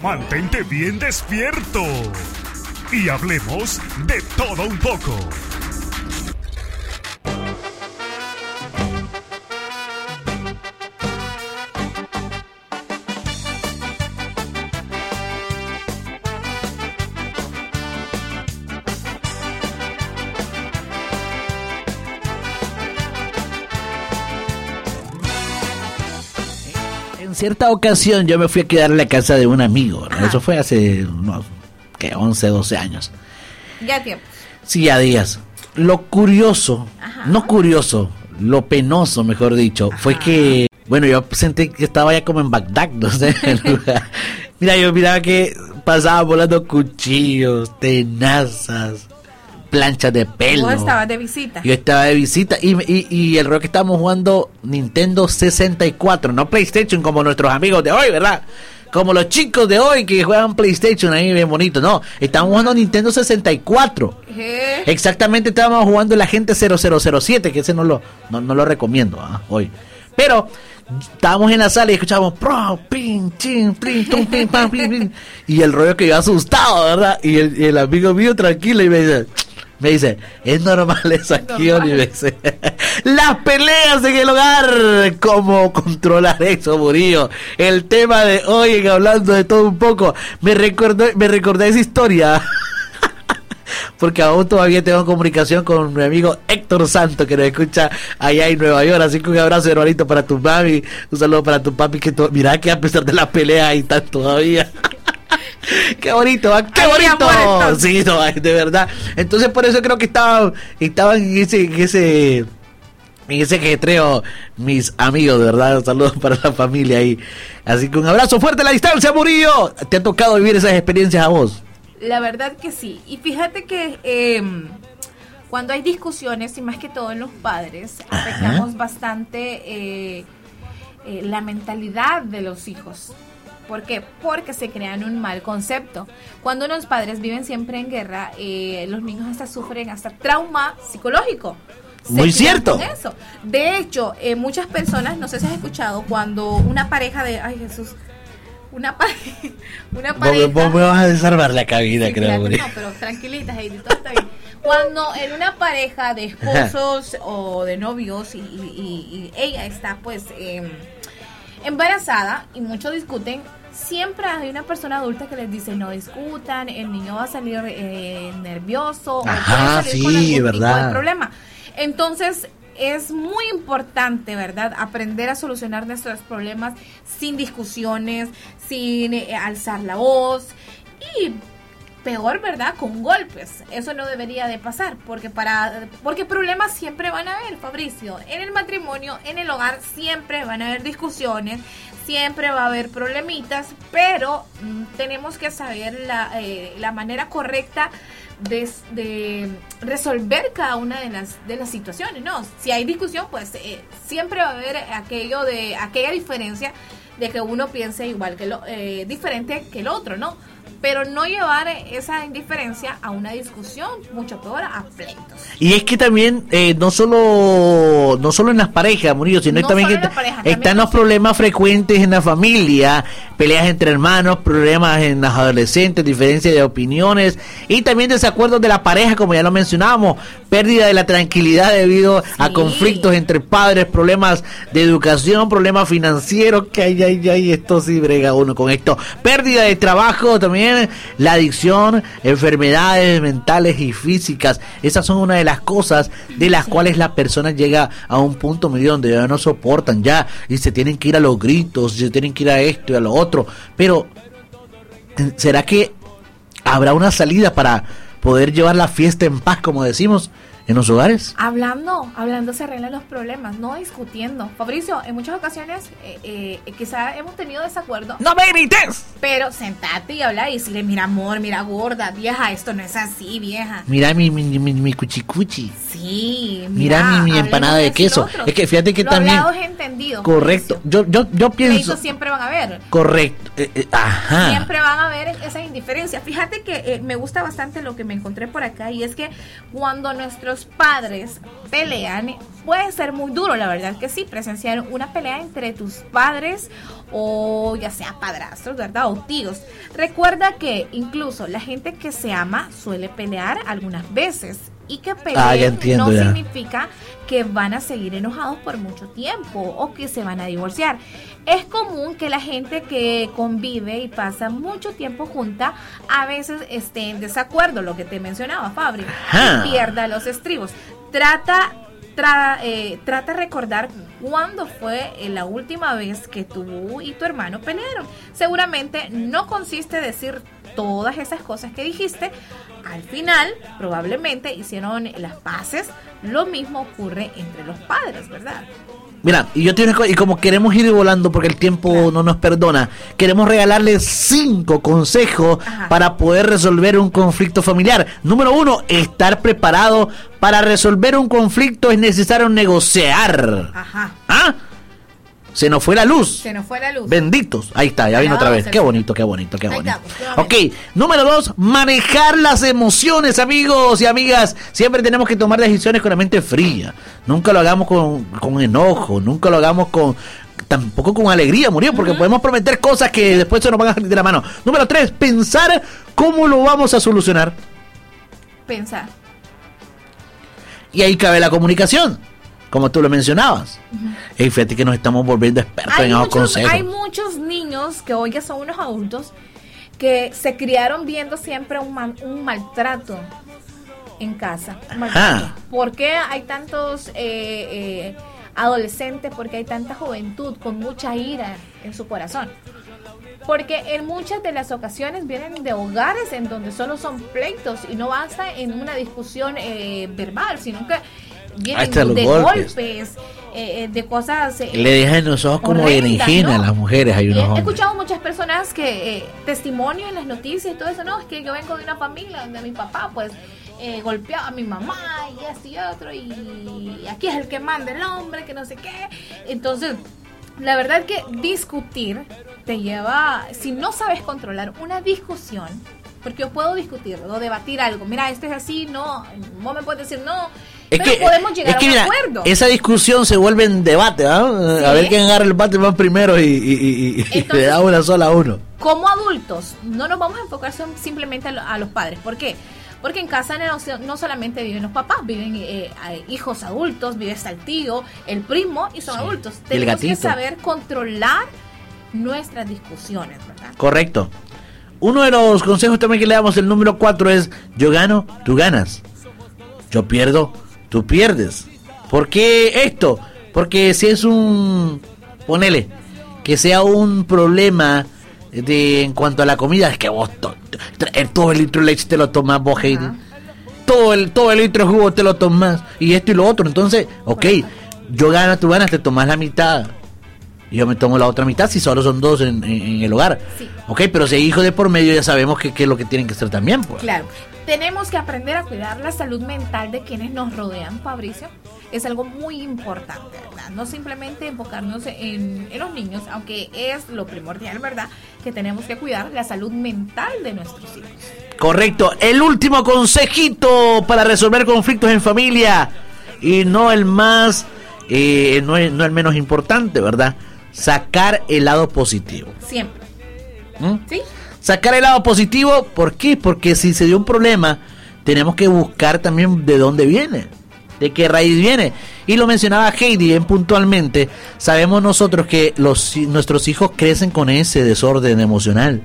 Mantente bien despierto y hablemos de todo un poco. En cierta ocasión yo me fui a quedar en la casa de un amigo, ¿no? Eso fue hace unos 11, 12 años. Ya tiempo. Sí, ya días. Lo curioso, no curioso, lo penoso, mejor dicho, fue que, bueno, yo sentí que estaba ya como en Bagdad, no sé, en el lugar. Mira, yo miraba que pasaba volando cuchillos, tenazas, planchas de pelo. ¿Vos estabas de visita? Yo estaba de visita y el rol que estábamos jugando Nintendo 64, no PlayStation como nuestros amigos de hoy, ¿verdad? Como los chicos de hoy que juegan PlayStation ahí bien bonito. No, estábamos jugando Nintendo 64. Exactamente, estábamos jugando el Agente 0007, que ese no lo recomiendo hoy. Pero estábamos en la sala y escuchábamos pro, pin, chin, plin, tum, pin, pam, pin, pin. Y el rollo que yo asustado, ¿verdad? Y el amigo mío tranquilo y me dice, es normal eso aquí, Oliver. Las peleas en el hogar, cómo controlar eso, Murillo. El tema de hoy, hablando de todo un poco, me recordé esa historia. Porque aún todavía tengo comunicación con mi amigo Héctor Santos, que nos escucha allá en Nueva York. Así que un abrazo, hermanito, para tu mami, un saludo para tu papi, mira que a pesar de las peleas ahí están todavía. Qué bonito, qué bonito. Sí, no, de verdad. Entonces por eso creo que estaban en ese ajetreo mis amigos, de verdad. Saludos para la familia ahí. Así que un abrazo fuerte a la distancia, Murillo. ¿Te ha tocado vivir esas experiencias a vos? La verdad que sí. Y fíjate que cuando hay discusiones, y más que todo en los padres, afectamos bastante la mentalidad de los hijos. ¿Por qué? Porque se crean un mal concepto. Cuando los padres viven siempre en guerra, los niños hasta sufren hasta trauma psicológico. Muy cierto. Eso. De hecho, muchas personas, no sé si has escuchado, cuando una pareja de... Ay, Jesús. Una pareja... Vos me vas a desarmar la cabina, sí, creo. No, pero tranquilitas, Heidi, todo está bien. Cuando en una pareja de esposos o de novios y ella está pues embarazada y muchos discuten, siempre hay una persona adulta que les dice no discutan, el niño va a salir nervioso, ajá, o puede salir sí, con algún verdad, tipo de problema. Entonces es muy importante, ¿verdad?, aprender a solucionar nuestros problemas sin discusiones, sin alzar la voz y peor, ¿verdad?, con golpes. Eso no debería de pasar, porque problemas siempre van a haber, Fabricio. En el matrimonio, en el hogar, siempre van a haber discusiones, siempre va a haber problemitas, pero tenemos que saber la manera correcta de resolver cada una de las situaciones, ¿no? Si hay discusión, pues siempre va a haber aquella diferencia de que uno piense igual que diferente que el otro, ¿no? Pero no llevar esa indiferencia a una discusión, mucho peor a pleitos. Y es que también no solo en las parejas, Murillo, sino no también que están los problemas frecuentes en la familia, peleas entre hermanos, problemas en las adolescentes, diferencias de opiniones y también desacuerdos de la pareja, como ya lo mencionábamos, pérdida de la tranquilidad debido a conflictos entre padres, problemas de educación, problemas financieros, que hay esto sí brega uno con esto, pérdida de trabajo también, la adicción, enfermedades mentales y físicas. Esas son una de las cosas de las cuales la persona llega a un punto medio donde ya no soportan ya y se tienen que ir a los gritos, se tienen que ir a esto y a lo otro. Pero ¿será que habrá una salida para poder llevar la fiesta en paz, como decimos, en los hogares? Hablando se arreglan los problemas, no discutiendo. Fabricio, en muchas ocasiones quizá hemos tenido desacuerdo. ¡No me grites! Pero sentate y habla y decirle, mira amor, mira gorda, vieja, esto no es así, vieja. Mira mi cuchicuchi. Sí, mira mi empanada de queso. Es que fíjate que también... Lo es entendido. Correcto, yo pienso... Eso siempre van a ver. Correcto, ajá. Siempre van a ver esa indiferencia. Fíjate que me gusta bastante lo que me encontré por acá y es que cuando nuestros los padres pelean, puede ser muy duro, la verdad que sí, presenciar una pelea entre tus padres o ya sea padrastros, ¿verdad? O tíos. Recuerda que incluso la gente que se ama suele pelear algunas veces. Y que peleen no significa que van a seguir enojados por mucho tiempo o que se van a divorciar. Es común que la gente que convive y pasa mucho tiempo junta a veces esté en desacuerdo, lo que te mencionaba, Fabri, y pierda los estribos. Trata de recordar cuándo fue la última vez que tú y tu hermano pelearon. Seguramente no consiste en decir todas esas cosas que dijiste. Al final, probablemente hicieron las paces. Lo mismo ocurre entre los padres, ¿verdad? Mira, y como queremos ir volando porque el tiempo no nos perdona, queremos regalarles 5 consejos para poder resolver un conflicto familiar. Número 1, estar preparado para resolver un conflicto es necesario negociar. ¿Ah? Se nos fue la luz. Benditos. Ahí está, ya vino otra vez. Qué bonito. Ok, número 2, manejar las emociones, amigos y amigas. Siempre tenemos que tomar decisiones con la mente fría. Nunca lo hagamos con enojo, nunca lo hagamos tampoco con alegría, porque podemos prometer cosas que después se nos van a salir de la mano. Número 3, pensar cómo lo vamos a solucionar. Pensar. Y ahí cabe la comunicación, como tú lo mencionabas. Y fíjate que nos estamos volviendo expertos en esos consejos. Hay muchos niños que hoy ya son unos adultos que se criaron viendo siempre un maltrato en casa. ¿Por qué hay tantos adolescentes? Porque hay tanta juventud con mucha ira en su corazón. Porque en muchas de las ocasiones vienen de hogares en donde solo son pleitos y no basta en una discusión verbal, sino que vienen de golpes, de cosas. Le dejan los ojos como berenjena, ¿no? A las mujeres. Hay unos he escuchado muchas personas que testimonio en las noticias y todo eso, no, es que yo vengo de una familia donde mi papá pues golpeaba a mi mamá y esto y otro, y aquí es el que manda el hombre, que no sé qué. Entonces, la verdad que discutir te lleva, si no sabes controlar una discusión, porque yo puedo discutir o debatir algo, mira, esto es así, no, vos me puedes decir no, pero podemos llegar a un acuerdo. Esa discusión se vuelve en debate, ¿no? ¿Sí? A ver quién agarra el bate más primero y entonces, le da una sola a uno. Como adultos, no nos vamos a enfocar simplemente a los padres. ¿Por qué? Porque en casa no solamente viven los papás, viven hijos adultos, vive hasta el tío, el primo, y son adultos. Tenemos que saber controlar nuestras discusiones, ¿verdad? Correcto. Uno de los consejos también que le damos, el número 4, es: yo gano, tú ganas. Yo pierdo, tú pierdes. ¿Por qué esto? Porque si es ponele, que sea un problema en cuanto a la comida, es que vos todo el litro de leche te lo tomás vos, Heidi. Todo el litro de jugo te lo tomás, y esto y lo otro. Entonces, yo gano, tú ganas, te tomás la mitad. Y yo me tomo la otra mitad si solo son 2 en el hogar. Sí. Pero si hay hijos de por medio, ya sabemos que es lo que tienen que hacer también, pues. Claro. Tenemos que aprender a cuidar la salud mental de quienes nos rodean, Fabricio. Es algo muy importante, ¿verdad? No simplemente enfocarnos en los niños, aunque es lo primordial, ¿verdad? Que tenemos que cuidar la salud mental de nuestros hijos. Correcto. El último consejito para resolver conflictos en familia, y no el más, no el menos importante, ¿verdad? Sacar el lado positivo. Siempre. ¿Sí? Sacar el lado positivo, ¿por qué? Porque si se dio un problema, tenemos que buscar también de dónde viene, de qué raíz viene. Y lo mencionaba Heidi bien puntualmente. Sabemos nosotros que nuestros hijos crecen con ese desorden emocional.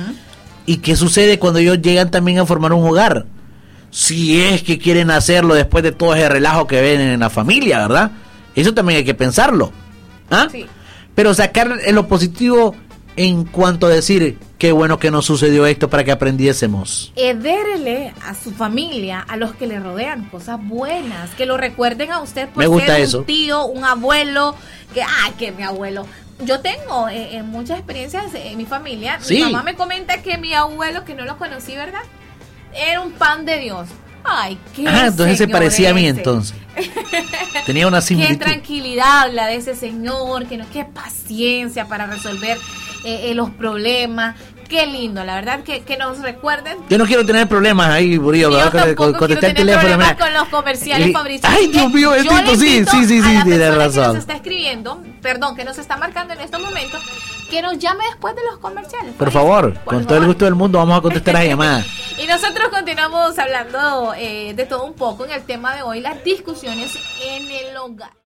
¿Y qué sucede cuando ellos llegan también a formar un hogar? Si es que quieren hacerlo después de todo ese relajo que ven en la familia, ¿verdad? Eso también hay que pensarlo. Sí. Pero sacar lo positivo en cuanto a decir: qué bueno que nos sucedió esto para que aprendiésemos. Dérele a su familia, a los que le rodean, cosas buenas, que lo recuerden a usted por ser un tío, un abuelo, que mi abuelo. Yo tengo muchas experiencias en mi familia. Sí. Mi mamá me comenta que mi abuelo, que no lo conocí, ¿verdad? Era un pan de Dios. Ay, qué entonces se parecía a mí entonces. Tenía una similitud. Qué tranquilidad habla de ese señor, qué paciencia para resolver los problemas, qué lindo, la verdad, que nos recuerden. Yo no quiero tener problemas ahí, Burillo, Yo tampoco contestar el quiero tener teléfono. problemas Mira. con los comerciales, Fabricio. Ay, Dios mío, Yo le sí, invito sí, a la tienes persona que razón. nos está escribiendo, perdón, que nos está marcando en estos momentos, que nos llame después de los comerciales. Por favor, con todo el gusto del mundo vamos a contestar las llamadas. Y nosotros continuamos hablando de todo un poco en el tema de hoy, las discusiones en el hogar.